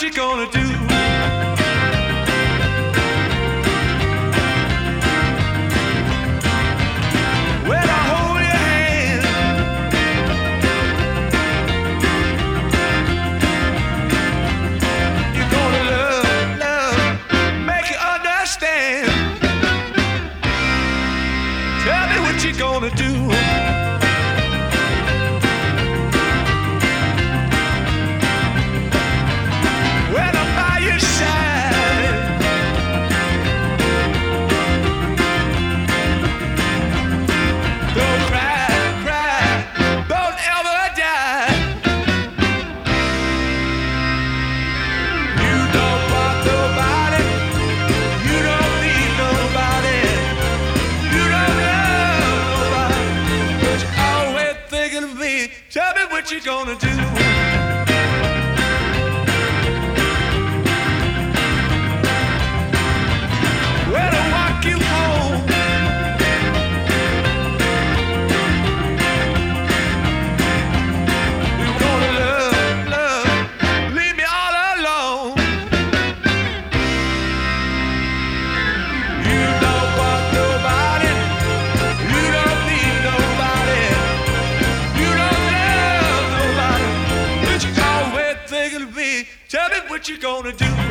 what you gonna do? Well, I hold your hand. You're gonna love, make you understand. Tell me what you gonna do. When I'm by your side, don't cry, cry, don't ever die. You don't want nobody, you don't need nobody, you don't love nobody, but you're always thinking of me. Tell me what you gonna do. Well, I walk you home. You're gonna love, love, leave me all alone. You don't want nobody, you don't need nobody, you don't love nobody, but you're always thinking of me. Tell me what you gonna do.